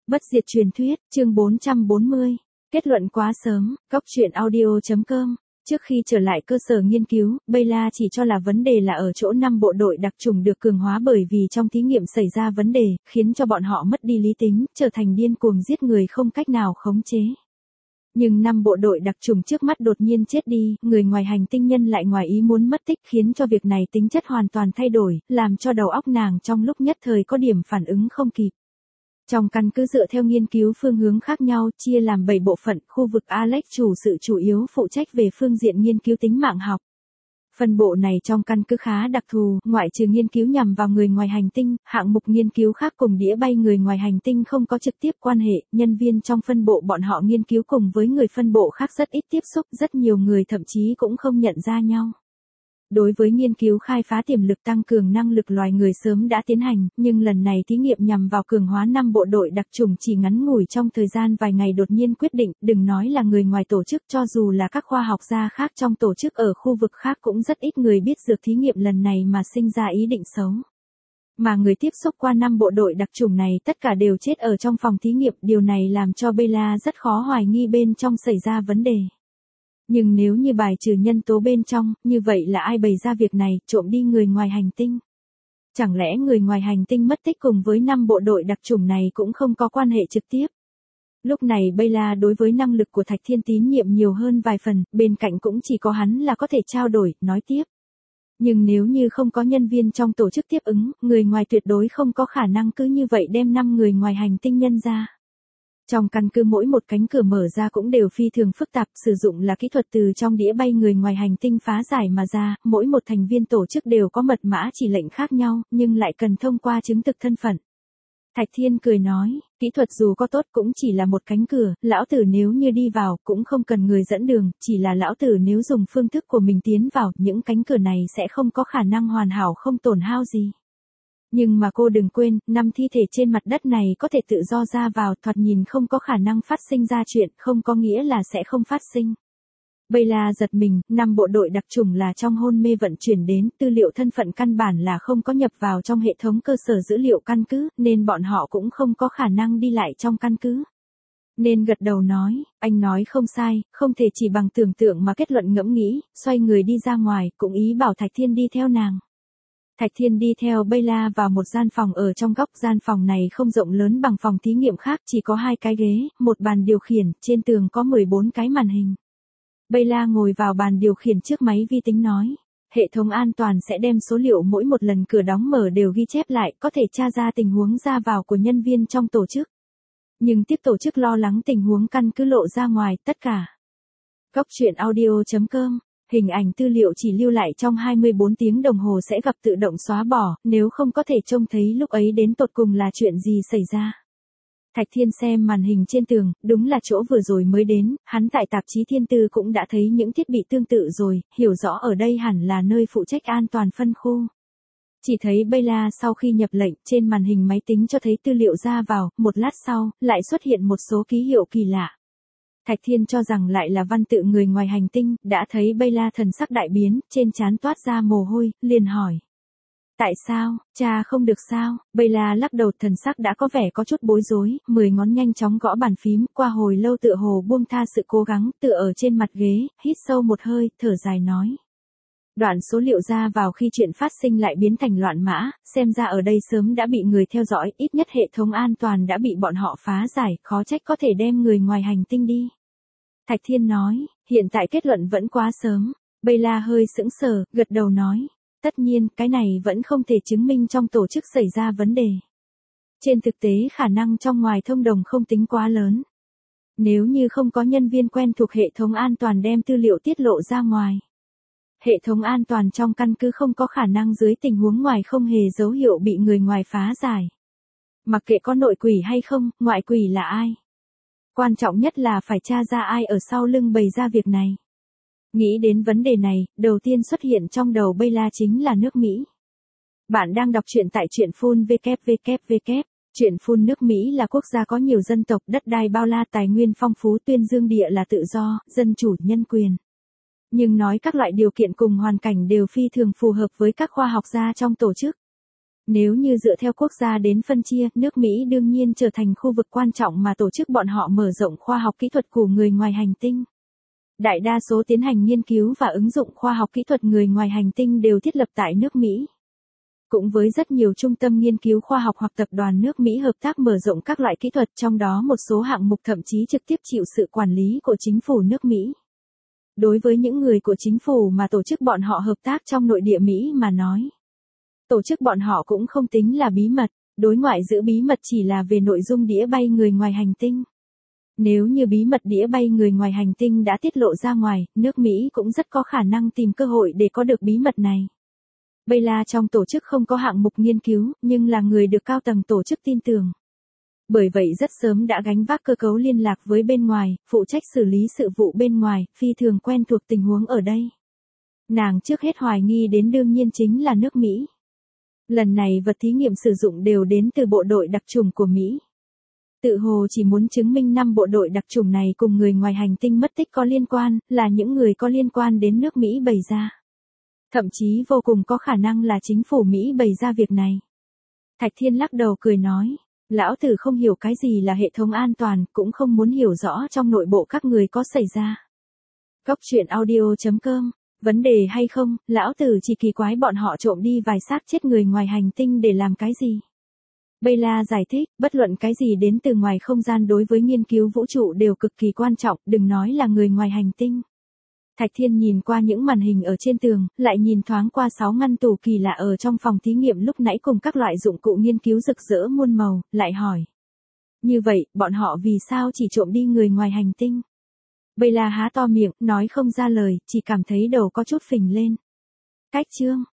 Bất diệt truyền thuyết, chương 440. Kết luận quá sớm, goctruyện.audio.com. Trước khi trở lại cơ sở nghiên cứu, Bella chỉ cho là vấn đề là ở chỗ 5 bộ đội đặc chủng được cường hóa bởi vì trong thí nghiệm xảy ra vấn đề, khiến cho bọn họ mất đi lý tính, trở thành điên cuồng giết người không cách nào khống chế. Nhưng 5 bộ đội đặc chủng trước mắt đột nhiên chết đi, người ngoài hành tinh nhân lại ngoài ý muốn mất tích khiến cho việc này tính chất hoàn toàn thay đổi, làm cho đầu óc nàng trong lúc nhất thời có điểm phản ứng không kịp. Trong căn cứ dựa theo nghiên cứu phương hướng khác nhau, chia làm 7 bộ phận, khu vực Alex chủ sự chủ yếu phụ trách về phương diện nghiên cứu tính mạng học. Phân bộ này trong căn cứ khá đặc thù, ngoại trừ nghiên cứu nhằm vào người ngoài hành tinh, hạng mục nghiên cứu khác cùng đĩa bay người ngoài hành tinh không có trực tiếp quan hệ, nhân viên trong phân bộ bọn họ nghiên cứu cùng với người phân bộ khác rất ít tiếp xúc, rất nhiều người thậm chí cũng không nhận ra nhau. Đối với nghiên cứu khai phá tiềm lực tăng cường năng lực loài người sớm đã tiến hành, nhưng lần này thí nghiệm nhằm vào cường hóa 5 bộ đội đặc chủng chỉ ngắn ngủi trong thời gian vài ngày đột nhiên quyết định, đừng nói là người ngoài tổ chức, cho dù là các khoa học gia khác trong tổ chức ở khu vực khác cũng rất ít người biết dược thí nghiệm lần này mà sinh ra ý định xấu. Mà người tiếp xúc qua 5 bộ đội đặc chủng này tất cả đều chết ở trong phòng thí nghiệm, điều này làm cho Bella rất khó hoài nghi bên trong xảy ra vấn đề. Nhưng nếu như bài trừ nhân tố bên trong, như vậy là ai bày ra việc này, trộm đi người ngoài hành tinh? Chẳng lẽ người ngoài hành tinh mất tích cùng với 5 bộ đội đặc chủng này cũng không có quan hệ trực tiếp? Lúc này Bella đối với năng lực của Thạch Thiên tín nhiệm nhiều hơn vài phần, bên cạnh cũng chỉ có hắn là có thể trao đổi, nói tiếp. Nhưng nếu như không có nhân viên trong tổ chức tiếp ứng, người ngoài tuyệt đối không có khả năng cứ như vậy đem 5 người ngoài hành tinh nhân ra. Trong căn cứ mỗi một cánh cửa mở ra cũng đều phi thường phức tạp, sử dụng là kỹ thuật từ trong đĩa bay người ngoài hành tinh phá giải mà ra, mỗi một thành viên tổ chức đều có mật mã chỉ lệnh khác nhau, nhưng lại cần thông qua chứng thực thân phận. Thạch Thiên cười nói, kỹ thuật dù có tốt cũng chỉ là một cánh cửa, lão tử nếu như đi vào cũng không cần người dẫn đường, chỉ là lão tử nếu dùng phương thức của mình tiến vào, những cánh cửa này sẽ không có khả năng hoàn hảo không tổn hao gì. Nhưng mà cô đừng quên, 5 thi thể trên mặt đất này có thể tự do ra vào, thoạt nhìn không có khả năng phát sinh ra chuyện, không có nghĩa là sẽ không phát sinh. Bella giật mình, 5 bộ đội đặc chủng là trong hôn mê vận chuyển đến, tư liệu thân phận căn bản là không có nhập vào trong hệ thống cơ sở dữ liệu căn cứ, nên bọn họ cũng không có khả năng đi lại trong căn cứ. Nên gật đầu nói, anh nói không sai, không thể chỉ bằng tưởng tượng mà kết luận ngẫm nghĩ, xoay người đi ra ngoài, cũng ý bảo Thạch Thiên đi theo nàng. Thạch Thiên đi theo Bella vào một gian phòng ở trong góc, gian phòng này không rộng lớn bằng phòng thí nghiệm khác, chỉ có 2 cái ghế, một bàn điều khiển, trên tường có 14 cái màn hình. Bella ngồi vào bàn điều khiển trước máy vi tính nói, hệ thống an toàn sẽ đem số liệu mỗi một lần cửa đóng mở đều ghi chép lại, có thể tra ra tình huống ra vào của nhân viên trong tổ chức. Nhưng tiếp tổ chức lo lắng tình huống căn cứ lộ ra ngoài, tất cả. Goctruyện.audio.com. Hình ảnh tư liệu chỉ lưu lại trong 24 tiếng đồng hồ sẽ gặp tự động xóa bỏ, nếu không có thể trông thấy lúc ấy đến tột cùng là chuyện gì xảy ra. Thạch Thiên xem màn hình trên tường, đúng là chỗ vừa rồi mới đến, hắn tại tạp chí Thiên Tư cũng đã thấy những thiết bị tương tự rồi, hiểu rõ ở đây hẳn là nơi phụ trách an toàn phân khu. Chỉ thấy Bella sau khi nhập lệnh, trên màn hình máy tính cho thấy tư liệu ra vào, một lát sau, lại xuất hiện một số ký hiệu kỳ lạ. Thạch Thiên cho rằng lại là văn tự người ngoài hành tinh, đã thấy Bella thần sắc đại biến, trên trán toát ra mồ hôi, liền hỏi. Tại sao, cha không được sao? Bella lắc đầu, thần sắc đã có vẻ có chút bối rối, 10 ngón nhanh chóng gõ bàn phím, qua hồi lâu tựa hồ buông tha sự cố gắng, tựa ở trên mặt ghế, hít sâu một hơi, thở dài nói. Đoạn số liệu ra vào khi chuyện phát sinh lại biến thành loạn mã, xem ra ở đây sớm đã bị người theo dõi, ít nhất hệ thống an toàn đã bị bọn họ phá giải, khó trách có thể đem người ngoài hành tinh đi. Thạch Thiên nói, hiện tại kết luận vẫn quá sớm. Bella hơi sững sờ, gật đầu nói. Tất nhiên, cái này vẫn không thể chứng minh trong tổ chức xảy ra vấn đề. Trên thực tế khả năng trong ngoài thông đồng không tính quá lớn. Nếu như không có nhân viên quen thuộc hệ thống an toàn đem tư liệu tiết lộ ra ngoài. Hệ thống an toàn trong căn cứ không có khả năng dưới tình huống ngoài không hề dấu hiệu bị người ngoài phá giải. Mặc kệ có nội quỷ hay không, ngoại quỷ là ai? Quan trọng nhất là phải tra ra ai ở sau lưng bày ra việc này. Nghĩ đến vấn đề này, đầu tiên xuất hiện trong đầu Bella chính là nước Mỹ. Bạn đang đọc truyện tại truyện Phun www. Truyện Phun nước Mỹ là quốc gia có nhiều dân tộc, đất đai bao la, tài nguyên phong phú, tuyên dương địa là tự do, dân chủ, nhân quyền. Nhưng nói các loại điều kiện cùng hoàn cảnh đều phi thường phù hợp với các khoa học gia trong tổ chức. Nếu như dựa theo quốc gia đến phân chia, nước Mỹ đương nhiên trở thành khu vực quan trọng mà tổ chức bọn họ mở rộng khoa học kỹ thuật của người ngoài hành tinh. Đại đa số tiến hành nghiên cứu và ứng dụng khoa học kỹ thuật người ngoài hành tinh đều thiết lập tại nước Mỹ. Cũng với rất nhiều trung tâm nghiên cứu khoa học hoặc tập đoàn nước Mỹ hợp tác mở rộng các loại kỹ thuật, trong đó một số hạng mục thậm chí trực tiếp chịu sự quản lý của chính phủ nước Mỹ. Đối với những người của chính phủ mà tổ chức bọn họ hợp tác trong nội địa Mỹ mà nói, tổ chức bọn họ cũng không tính là bí mật, đối ngoại giữ bí mật chỉ là về nội dung đĩa bay người ngoài hành tinh. Nếu như bí mật đĩa bay người ngoài hành tinh đã tiết lộ ra ngoài, nước Mỹ cũng rất có khả năng tìm cơ hội để có được bí mật này. Bella trong tổ chức không có hạng mục nghiên cứu, nhưng là người được cao tầng tổ chức tin tưởng. Bởi vậy rất sớm đã gánh vác cơ cấu liên lạc với bên ngoài, phụ trách xử lý sự vụ bên ngoài, phi thường quen thuộc tình huống ở đây. Nàng trước hết hoài nghi đến đương nhiên chính là nước Mỹ. Lần này vật thí nghiệm sử dụng đều đến từ bộ đội đặc chủng của Mỹ. Tự hồ chỉ muốn chứng minh 5 bộ đội đặc chủng này cùng người ngoài hành tinh mất tích có liên quan, là những người có liên quan đến nước Mỹ bày ra. Thậm chí vô cùng có khả năng là chính phủ Mỹ bày ra việc này. Thạch Thiên lắc đầu cười nói, lão tử không hiểu cái gì là hệ thống an toàn, cũng không muốn hiểu rõ trong nội bộ các người có xảy ra. Cóc truyện audio.com, vấn đề hay không, lão tử chỉ kỳ quái bọn họ trộm đi vài xác chết người ngoài hành tinh để làm cái gì. Bella giải thích, bất luận cái gì đến từ ngoài không gian đối với nghiên cứu vũ trụ đều cực kỳ quan trọng, đừng nói là người ngoài hành tinh. Thạch Thiên nhìn qua những màn hình ở trên tường, lại nhìn thoáng qua 6 ngăn tủ kỳ lạ ở trong phòng thí nghiệm lúc nãy cùng các loại dụng cụ nghiên cứu rực rỡ muôn màu, lại hỏi. Như vậy, bọn họ vì sao chỉ trộm đi người ngoài hành tinh? Bella há to miệng, nói không ra lời, chỉ cảm thấy đầu có chút phình lên. Cách chương.